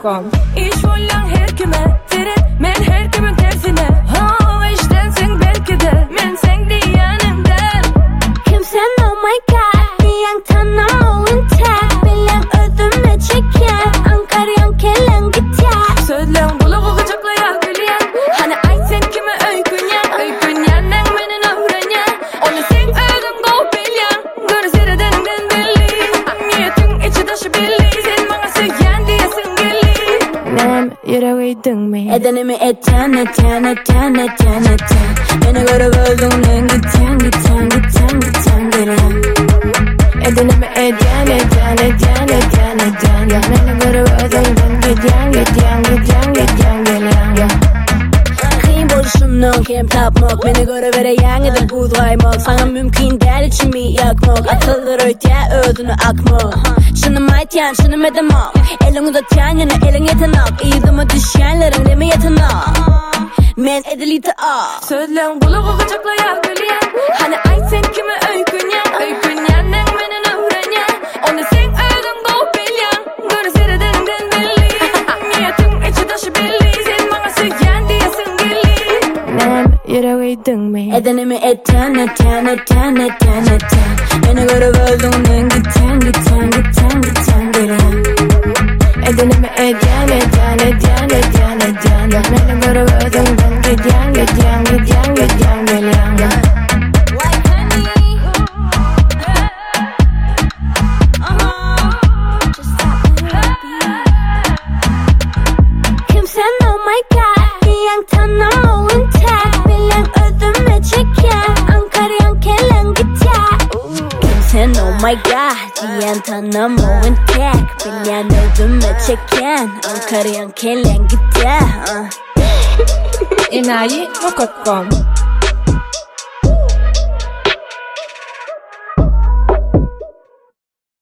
kokkom. İş vollan her kime Teren men her kimin tersine. Ha işten sen belki de men sen diyenimden. Kimsen oh my god diyen tanımın tek. Bilem ödüme çeken Ankar yan kelen gitar. Sözlen kulağı gıcıklaya gülüyen. Hani ay sen kime öykünyen. Öykünyen neng menin öğrenyen. Onu sen ödün kov bilyen. Gözleri deninden belli. Niyetin içi taşı belli. Sen bana söyleyen diyesin gelli. Nem yüreğiydin mi? Edenimi eten eten eten eten eten. Beni görüp öldüğünden giten giten giten giten gelen. Edenimi eden eden eden eden eden. Beni görüp öldüğünden giden giden giden giden gelen. Kıyım boluşumdan kem tapmak. Beni görüveren edip buğdaymak. Sana mümkün değil içimi yakmak. Atılır öte ödünü akmak. Şunum aytyan şunum edemak. Elin uzatyan yana elin yetenak. İyidimi düşenlerin demi yetenak. Men ediliydi ah. Sözlen kulağı gıcıklaya gülüyen. Hani ay sen kime öykünyen. Öykünyen neng menin öğrenyen. Onu sen ödün kov bilyen. Gözleri deninden belli. Niyetin içi taşı belli. Sen bana söyleyen diyesin gelli. Nem yüreğiydin mi? Edenimi eten eten eten eten eten. Beni görüp öldüğünden giten giten giten giten gelen. Edenimi eden eden eden eden eden. Beni görüp öldüğünden giden giden giden giden gelen. Kimsen oh my god diyen tanımın tek. Bilem ödüme çeken Ankar yan kelen gitar. Kimsen oh my god diyen tanımın tek. Bilem ödüme çeken Ankar yan kelen gitar. Enayi kokkom.